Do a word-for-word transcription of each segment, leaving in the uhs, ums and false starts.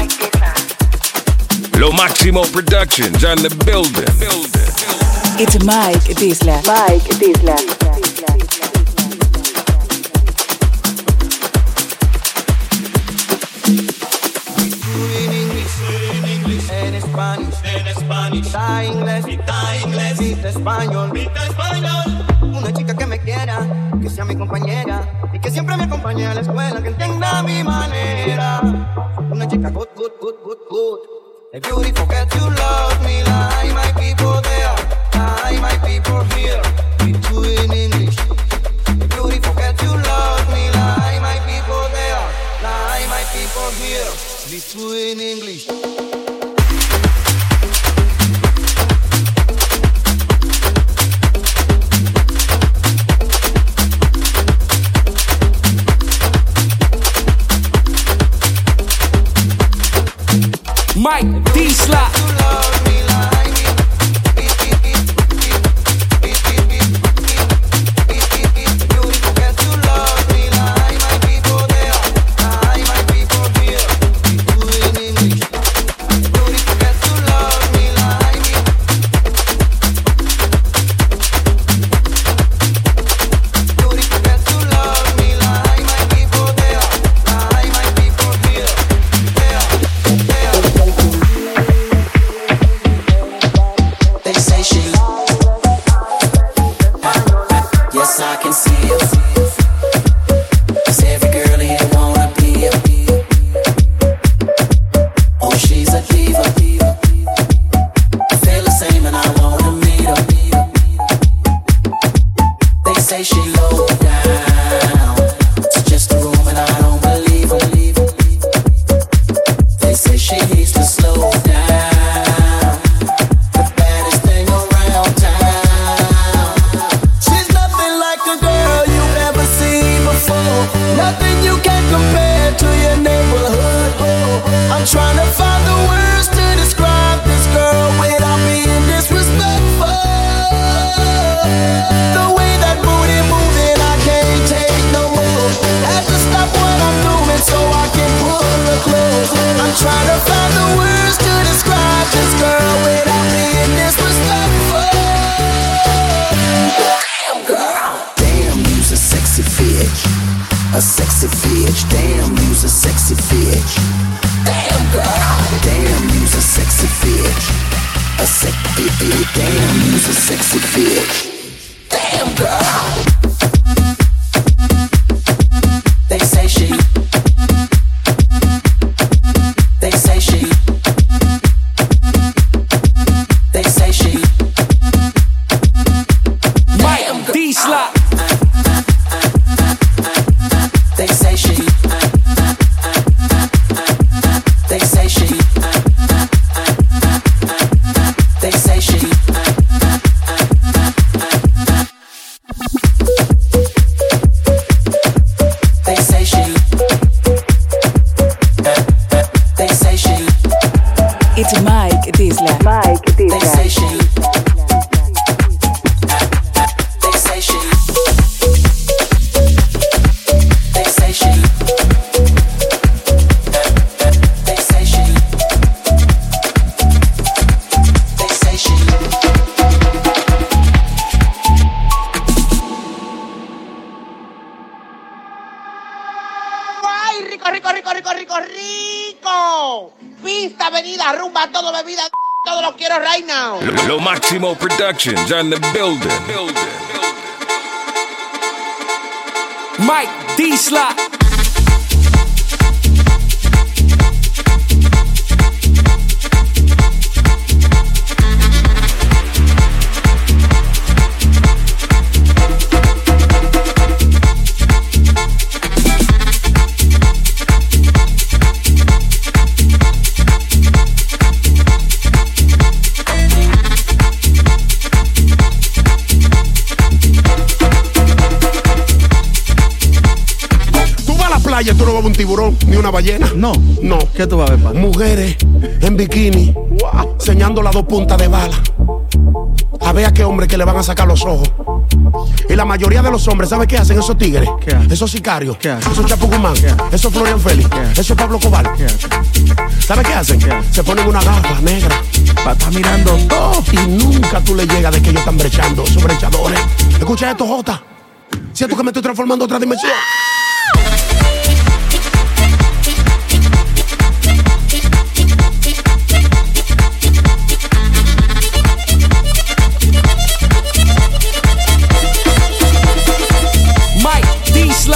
Lo Máximo Productions on the building. It's Mike Disla. Mike Disla. En Spanish, en Spanish, está inglés, está inglés, viste español, viste español. Una chica que me quiera, que sea mi compañera y que siempre me acompañe a la escuela, que entienda mi manera. Una chica good, good, good, good, good. A beautiful girl to love me like my people there, like my people here. We do it in English. A beautiful girl to love me like my people there, like my people here. We do it in English. Mike Disla. Lo Máximo Productions on the building. Mike Disla. Tú no vas a ver un tiburón ni una ballena. No. No. ¿Qué tú vas a ver, padre? Mujeres en bikini, wow, enseñando las dos puntas de bala. A ver a qué hombre que le van a sacar los ojos. Y la mayoría de los hombres, ¿sabe qué hacen esos tigres? ¿Qué hacen? Esos sicarios. ¿Qué hacen? Esos Chapo Guzmán. ¿Qué hacen? Esos Florian Félix. ¿Qué hacen? Esos Pablo Cobal. ¿Qué hacen? ¿Sabes qué hacen? ¿Qué? Se ponen una gafa negra para estar mirando todo y nunca tú le llegas de que ellos están brechando, esos brechadores. Escucha esto, Jota. Siento que me estoy transformando en otra dimensión. Mike Disla.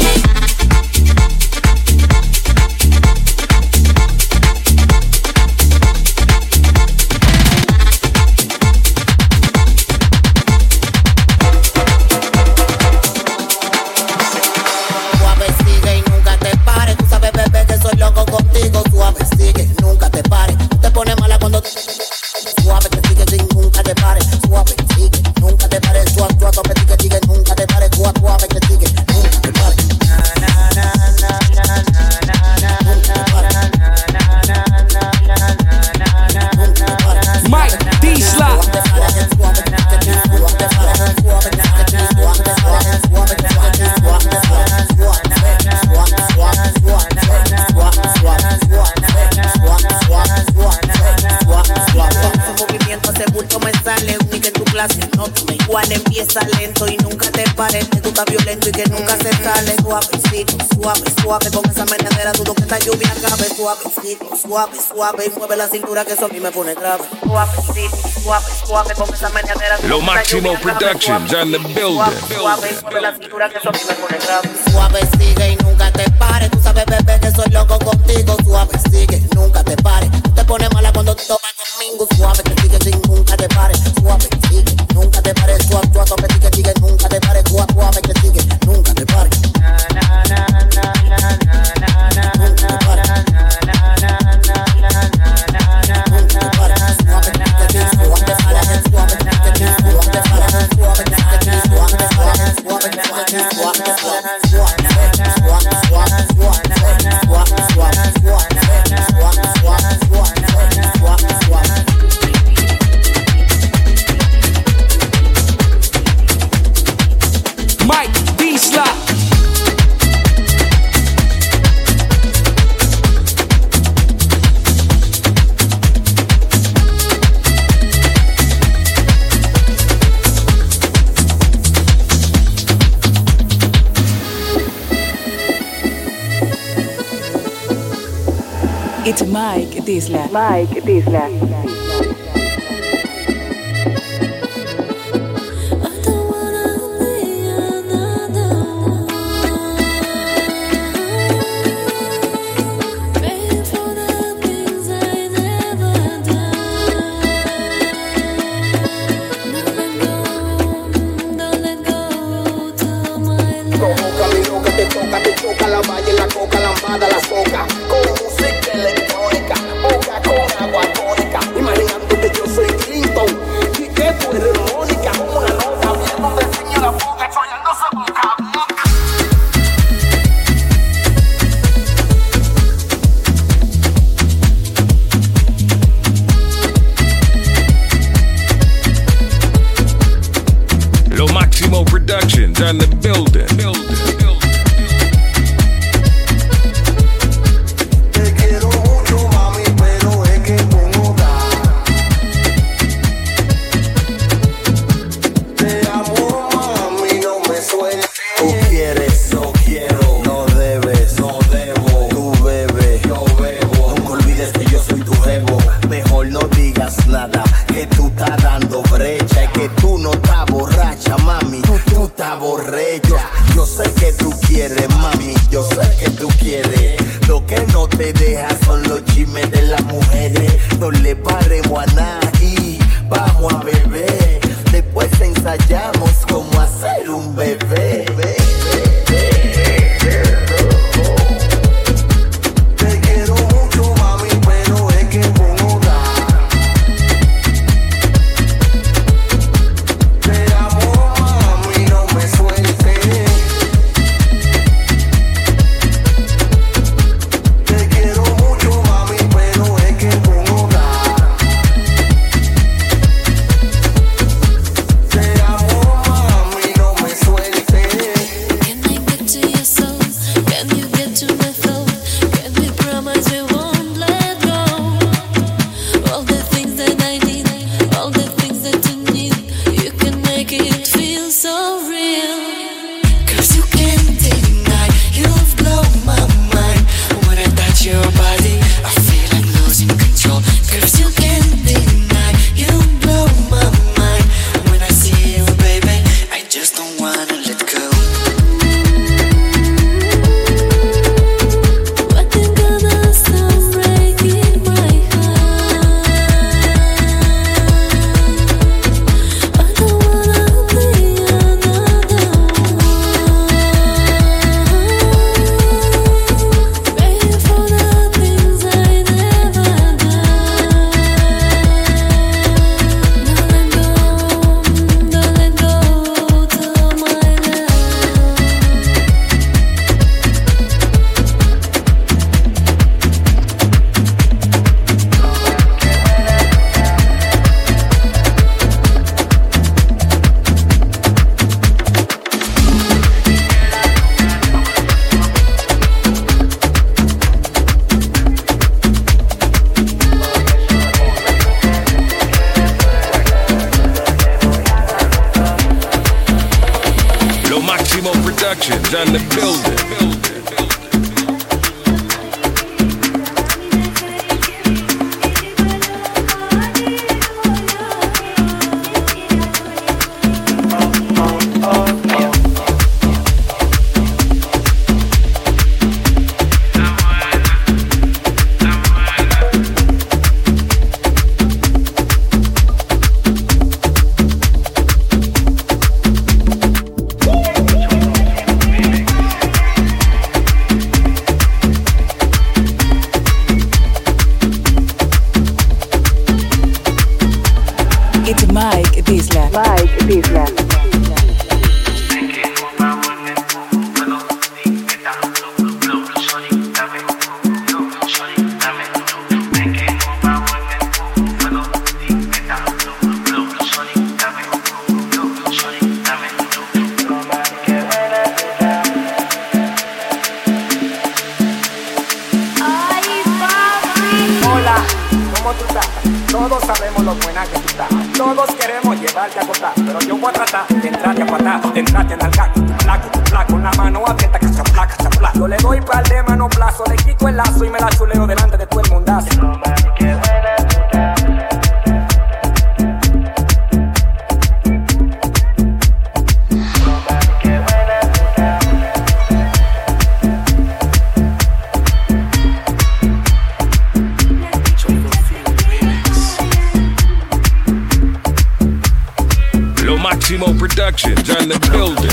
Empieza lento y nunca te pares, que tú estás violento y que nunca se sale. Suavecito, suave, suave, con esa menedera dudo que esta lluvia acabe. Suavecito, suave, suave, y mueve la cintura que eso a mí me pone grave. Suavecito, suave, suave, con esa menedera dudo Lo que esta Máximo lluvia acabe. Productions on the building. Suave, suave, y mueve la cintura que eso a mí me pone grave. Suave, sigue y nunca te pares, tú sabes bebé que soy loco contigo. Suave, sigue, nunca te pares, tú te pones mala cuando tomas conmigo. Suave, que sigue sin nunca te pares. Suave, sigue, nunca te pares. Suave, suave, tope, sigue, sigue, nunca te pares. Suave, suave, que sigue, nunca te pares. Mike Disla. It's Mike Disla. Mike Disla. Lo Máximo Productions on the building. building. on the building. Maximo Productions on the building.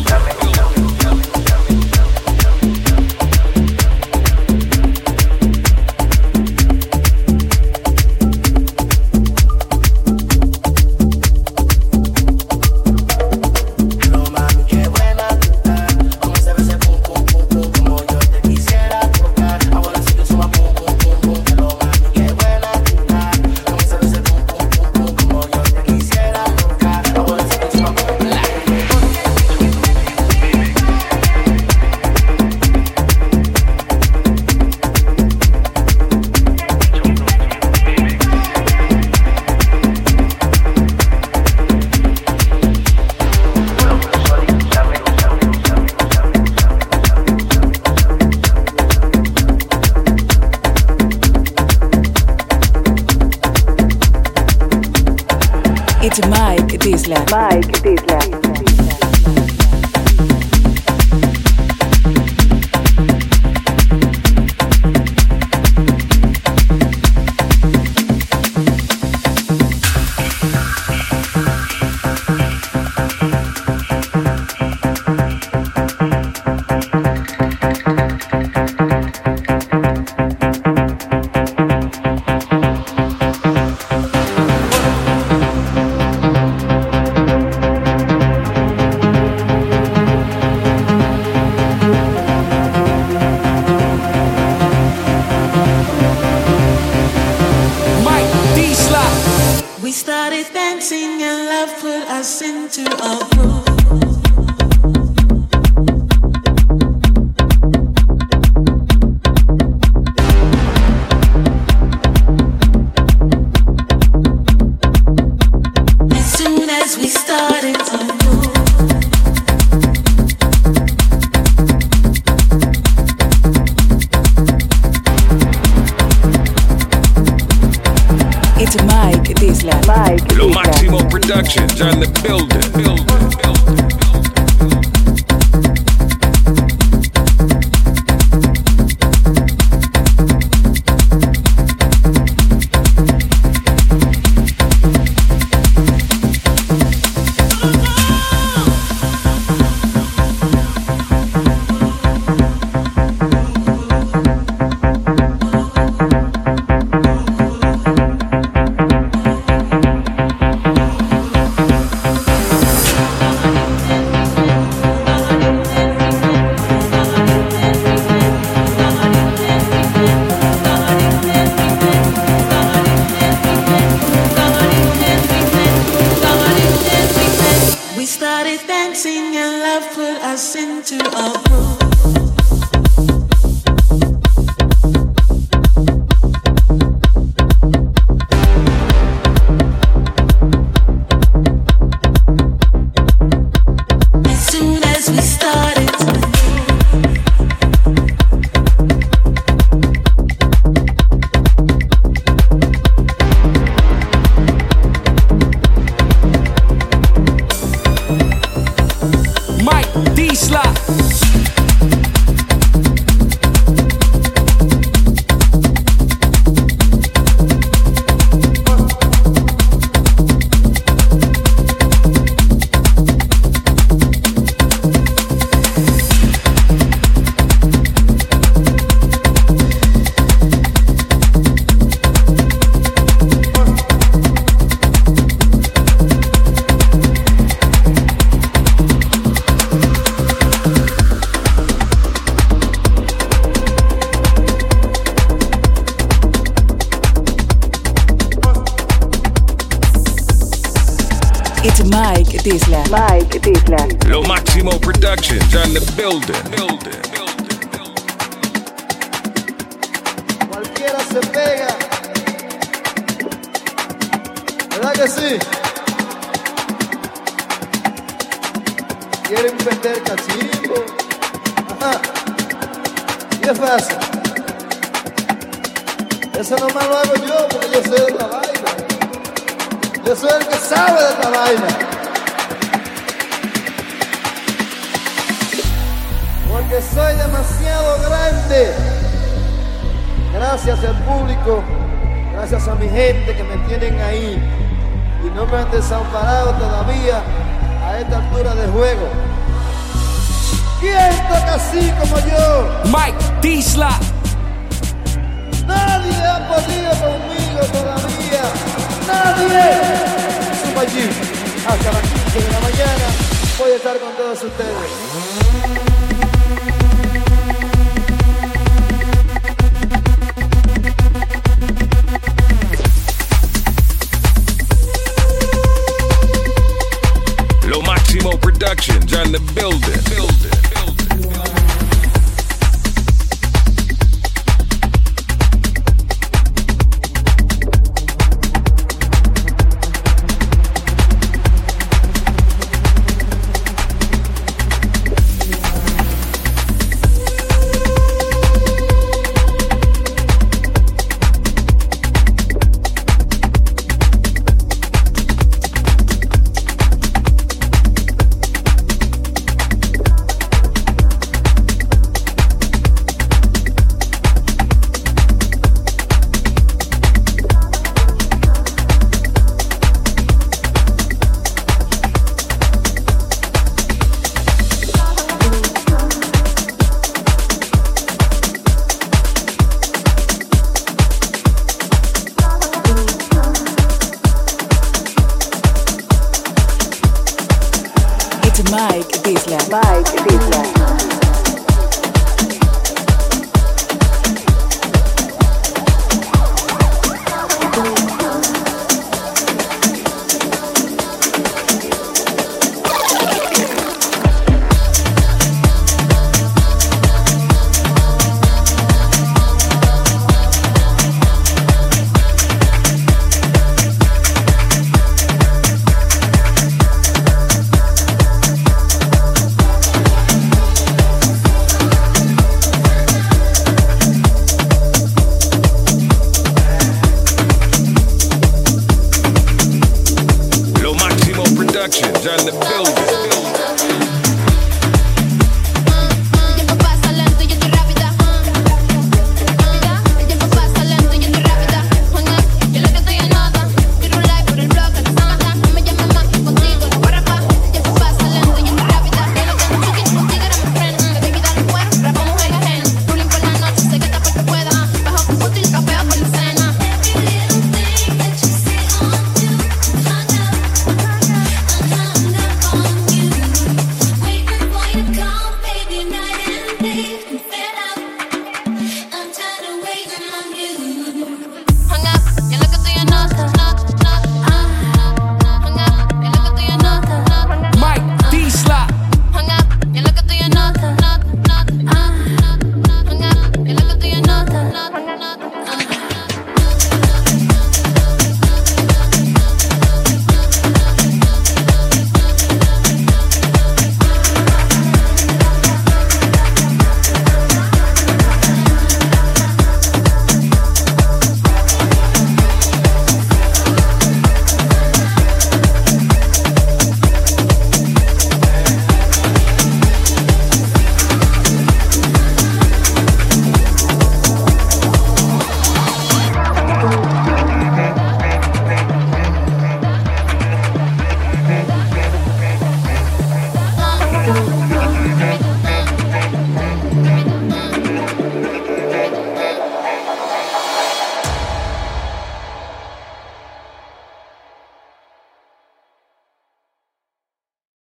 It's Mike Disla. Mike Disla. It's Mike Disla. Mike Lo Maximo Productions on the building. building. Mike Disla. Mike Disla. Lo Máximo Productions on the building. building. Cualquiera se pega. ¿Verdad que sí? Quieren vender cachimbo. Ajá. Y es fácil. Eso nomás lo hago yo porque yo sé de esta vaina. Yo soy el que sabe de esta vaina. Porque soy demasiado grande. Gracias al público, gracias a mi gente que me tienen ahí y no me han desamparado todavía a esta altura de juego. ¿Quién toca así como yo? Mike Disla. Nadie ha podido conmigo todavía. Nadie. Suma allí. Hasta las quince de la mañana voy a estar con todos ustedes. Lo Máximo Productions on the building. building. Mike Disla. Mike Disla. Productions on the building.